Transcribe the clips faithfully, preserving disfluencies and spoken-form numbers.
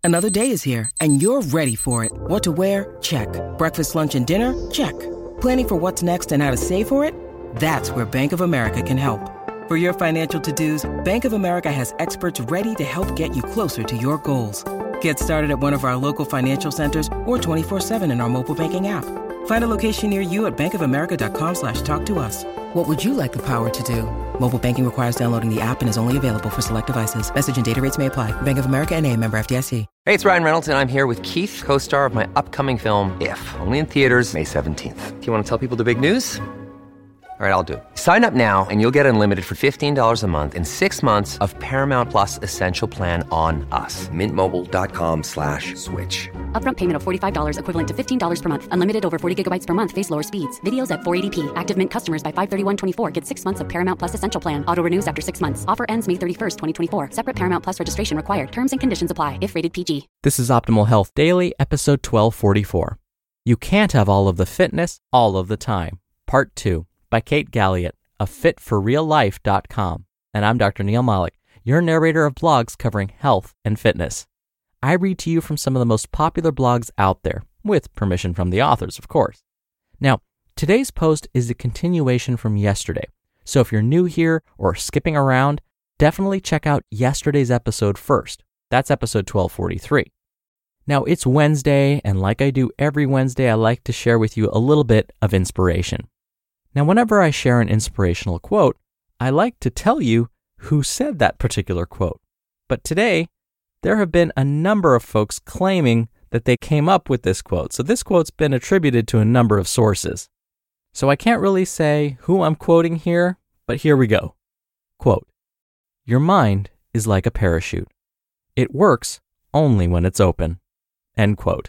Another day is here, and you're ready for it. What to wear? Check. Breakfast, lunch, and dinner? Check. Planning for what's next and how to save for it? That's where Bank of America can help. For your financial to-dos, Bank of America has experts ready to help get you closer to your goals. Get started at one of our local financial centers or twenty-four seven in our mobile banking app. Find a location near you at bankofamerica.com slash talk to us. What would you like the power to do? Mobile banking requires downloading the app and is only available for select devices. Message and data rates may apply. Bank of America N A, member F D I C. Hey, it's Ryan Reynolds, and I'm here with Keith, co-star of my upcoming film, If, only in theaters May seventeenth. Do you want to tell people the big news? All right, I'll do it. Sign up now and you'll get unlimited for fifteen dollars a month and six months of Paramount Plus Essential Plan on us. Mint Mobile dot com slash switch. Upfront payment of forty-five dollars equivalent to fifteen dollars per month. Unlimited over forty gigabytes per month. Face lower speeds. Videos at four eighty p. Active Mint customers by five thirty-one twenty-four get six months of Paramount Plus Essential Plan. Auto renews after six months. Offer ends May thirty-first, twenty twenty-four. Separate Paramount Plus registration required. Terms and conditions apply if rated P G. This is Optimal Health Daily, episode twelve forty-four. You can't have all of the fitness all of the time. Part two by Kate Galliot of fit for real life dot com. And I'm Doctor Neil Malik, your narrator of blogs covering health and fitness. I read to you from some of the most popular blogs out there, with permission from the authors, of course. Now, today's post is a continuation from yesterday, so if you're new here or skipping around, definitely check out yesterday's episode first. That's episode twelve forty-three. Now, it's Wednesday, and like I do every Wednesday, I like to share with you a little bit of inspiration. Now, whenever I share an inspirational quote, I like to tell you who said that particular quote. But today, there have been a number of folks claiming that they came up with this quote. So this quote's been attributed to a number of sources. So I can't really say who I'm quoting here, but here we go. Quote, "Your mind is like a parachute. It works only when it's open." End quote.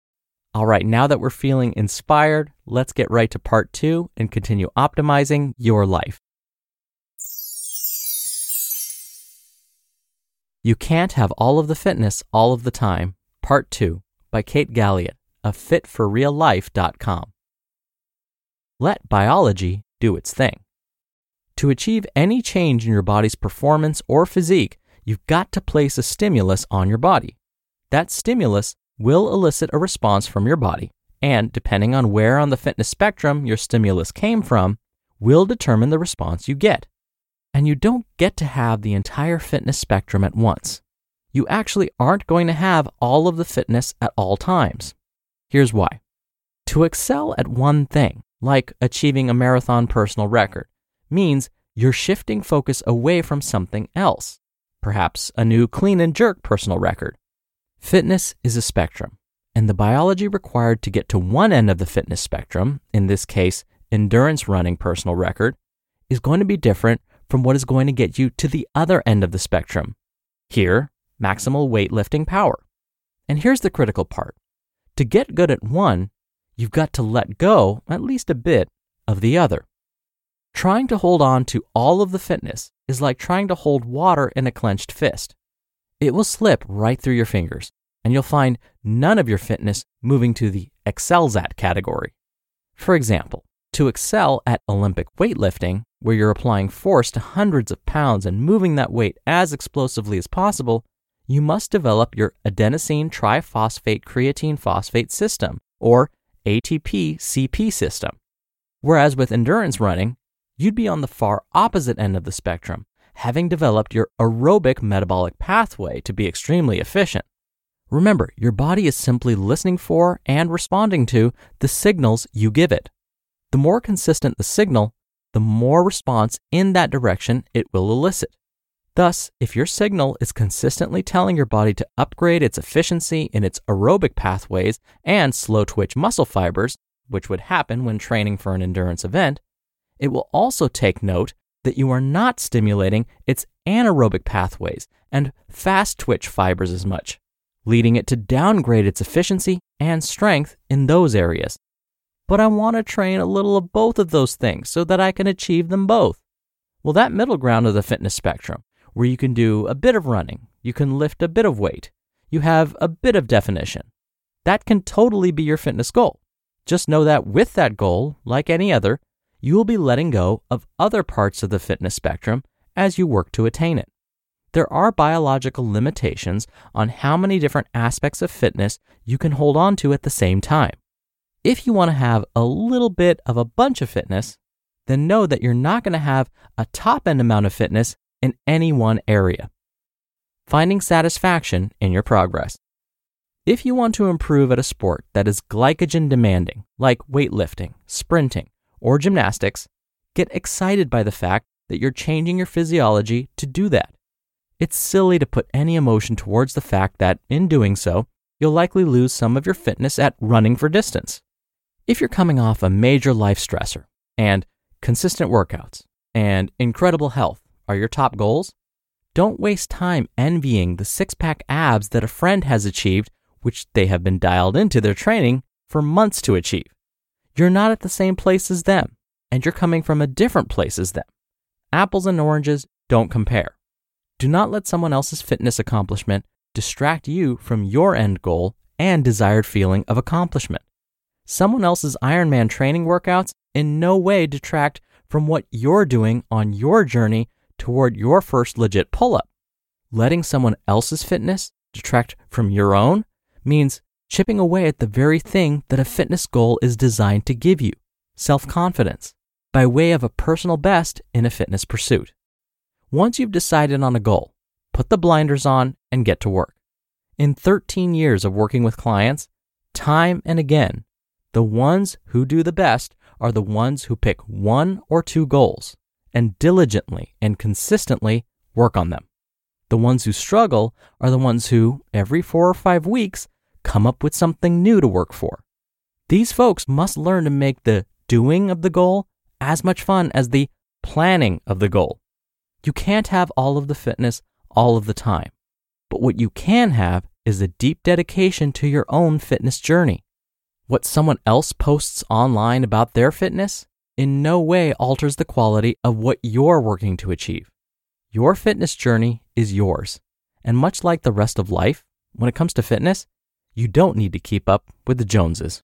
All right, now that we're feeling inspired, let's get right to part two and continue optimizing your life. You can't have all of the fitness all of the time. Part two by Kate Galliot of fit for real life dot com. Let biology do its thing. To achieve any change in your body's performance or physique, you've got to place a stimulus on your body. That stimulus will elicit a response from your body, and depending on where on the fitness spectrum your stimulus came from, will determine the response you get. And you don't get to have the entire fitness spectrum at once. You actually aren't going to have all of the fitness at all times. Here's why. To excel at one thing, like achieving a marathon personal record, means you're shifting focus away from something else, perhaps a new clean and jerk personal record. Fitness is a spectrum, and the biology required to get to one end of the fitness spectrum, in this case, endurance running personal record, is going to be different from what is going to get you to the other end of the spectrum. Here, maximal weightlifting power. And here's the critical part. To get good at one, you've got to let go, at least a bit, of the other. Trying to hold on to all of the fitness is like trying to hold water in a clenched fist. It will slip right through your fingers, and you'll find none of your fitness moving to the excels at category. For example, to excel at Olympic weightlifting, where you're applying force to hundreds of pounds and moving that weight as explosively as possible, you must develop your adenosine triphosphate creatine phosphate system, or A T P C P system. Whereas with endurance running, you'd be on the far opposite end of the spectrum, having developed your aerobic metabolic pathway to be extremely efficient. Remember, your body is simply listening for and responding to the signals you give it. The more consistent the signal, the more response in that direction it will elicit. Thus, if your signal is consistently telling your body to upgrade its efficiency in its aerobic pathways and slow twitch muscle fibers, which would happen when training for an endurance event, it will also take note that you are not stimulating its anaerobic pathways and fast twitch fibers as much, leading it to downgrade its efficiency and strength in those areas. But I want to train a little of both of those things so that I can achieve them both. Well, that middle ground of the fitness spectrum, where you can do a bit of running, you can lift a bit of weight, you have a bit of definition, that can totally be your fitness goal. Just know that with that goal, like any other, you will be letting go of other parts of the fitness spectrum as you work to attain it. there are biological limitations on how many different aspects of fitness you can hold on to at the same time. If you want to have a little bit of a bunch of fitness, then know that you're not going to have a top-end amount of fitness in any one area. Finding satisfaction in your progress. If you want to improve at a sport that is glycogen demanding, like weightlifting, sprinting, or gymnastics, get excited by the fact that you're changing your physiology to do that. It's silly to put any emotion towards the fact that, in doing so, you'll likely lose some of your fitness at running for distance. If you're coming off a major life stressor and consistent workouts and incredible health are your top goals, don't waste time envying the six-pack abs that a friend has achieved, which they have been dialed into their training for months to achieve. You're not at the same place as them, and you're coming from a different place as them. Apples and oranges don't compare. Do not let someone else's fitness accomplishment distract you from your end goal and desired feeling of accomplishment. Someone else's Ironman training workouts in no way detract from what you're doing on your journey toward your first legit pull-up. Letting someone else's fitness detract from your own means chipping away at the very thing that a fitness goal is designed to give you, self-confidence, by way of a personal best in a fitness pursuit. Once you've decided on a goal, put the blinders on and get to work. In thirteen years of working with clients, time and again, the ones who do the best are the ones who pick one or two goals and diligently and consistently work on them. The ones who struggle are the ones who, every four or five weeks, come up with something new to work for. These folks must learn to make the doing of the goal as much fun as the planning of the goal. You can't have all of the fitness all of the time, but what you can have is a deep dedication to your own fitness journey. What someone else posts online about their fitness in no way alters the quality of what you're working to achieve. Your fitness journey is yours, and much like the rest of life, when it comes to fitness, you don't need to keep up with the Joneses.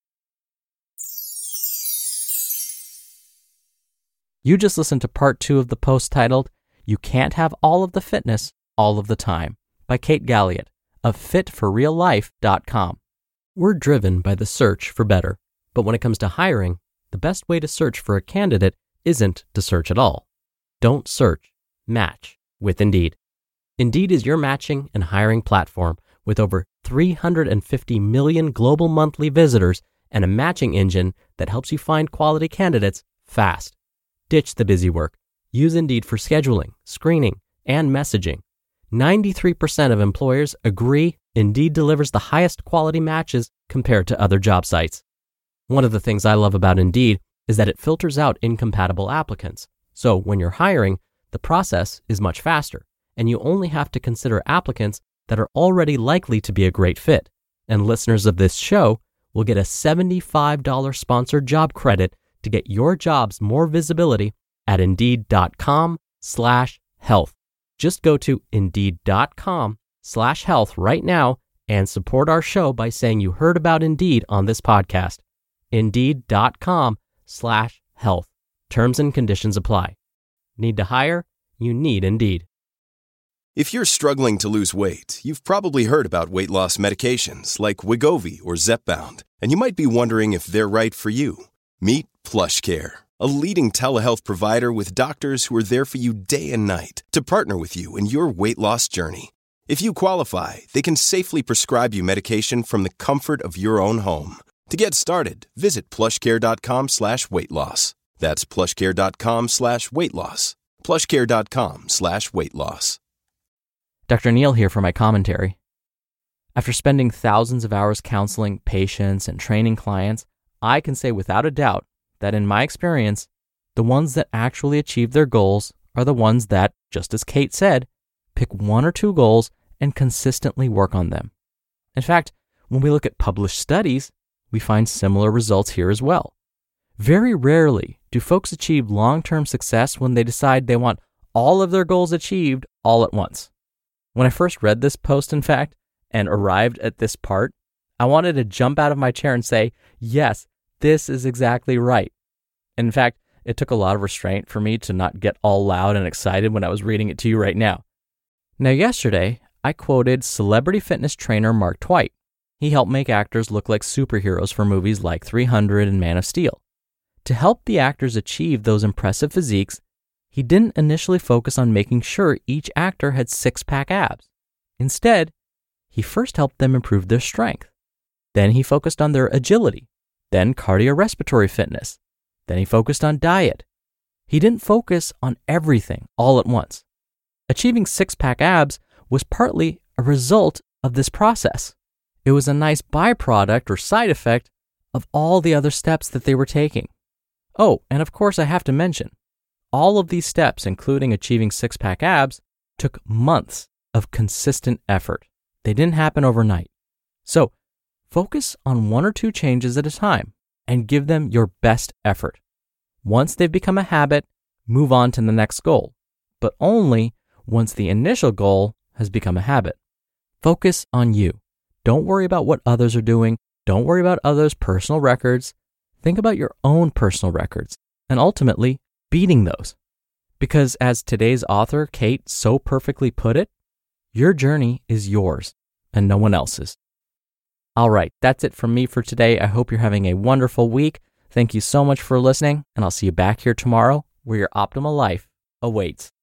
You just listened to part two of the post titled, You Can't Have All of the Fitness All of the Time by Kate Galliot of fit for real life dot com. We're driven by the search for better, but when it comes to hiring, the best way to search for a candidate isn't to search at all. Don't search, match with Indeed. Indeed is your matching and hiring platform with over three hundred fifty million global monthly visitors and a matching engine that helps you find quality candidates fast. Ditch the busy work. Use Indeed for scheduling, screening, and messaging. ninety-three percent of employers agree Indeed delivers the highest quality matches compared to other job sites. One of the things I love about Indeed is that it filters out incompatible applicants. So when you're hiring, the process is much faster, and you only have to consider applicants that are already likely to be a great fit. And listeners of this show will get a seventy-five dollars sponsored job credit to get your jobs more visibility at Indeed.com slash health. Just go to Indeed.com slash health right now and support our show by saying you heard about Indeed on this podcast. Indeed.com slash health. Terms and conditions apply. Need to hire? You need Indeed. If you're struggling to lose weight, you've probably heard about weight loss medications like Wegovy or Zepbound, and you might be wondering if they're right for you. Meet PlushCare, a leading telehealth provider with doctors who are there for you day and night to partner with you in your weight loss journey. If you qualify, they can safely prescribe you medication from the comfort of your own home. To get started, visit plushcare.com slash weight loss. That's plushcare.com slash weight loss. plushcare.com slash weight loss. Doctor Neal here for my commentary. After spending thousands of hours counseling patients and training clients, I can say without a doubt that in my experience, the ones that actually achieve their goals are the ones that, just as Kate said, pick one or two goals and consistently work on them. In fact, when we look at published studies, we find similar results here as well. Very rarely do folks achieve long-term success when they decide they want all of their goals achieved all at once. When I first read this post, in fact, and arrived at this part, I wanted to jump out of my chair and say, yes, this is exactly right. In fact, it took a lot of restraint for me to not get all loud and excited when I was reading it to you right now. Now, yesterday, I quoted celebrity fitness trainer Mark Twight. He helped make actors look like superheroes for movies like three hundred and Man of Steel. To help the actors achieve those impressive physiques, he didn't initially focus on making sure each actor had six-pack abs. Instead, he first helped them improve their strength. Then he focused on their agility, then cardiorespiratory fitness. Then he focused on diet. He didn't focus on everything all at once. Achieving six-pack abs was partly a result of this process. It was a nice byproduct or side effect of all the other steps that they were taking. Oh, and of course I have to mention, all of these steps, including achieving six-pack abs, took months of consistent effort. They didn't happen overnight. So, focus on one or two changes at a time and give them your best effort. Once they've become a habit, move on to the next goal, but only once the initial goal has become a habit. Focus on you. Don't worry about what others are doing. Don't worry about others' personal records. Think about your own personal records and ultimately beating those. Because as today's author, Kate, so perfectly put it, your journey is yours and no one else's. All right, that's it from me for today. I hope you're having a wonderful week. Thank you so much for listening, and I'll see you back here tomorrow where your optimal life awaits.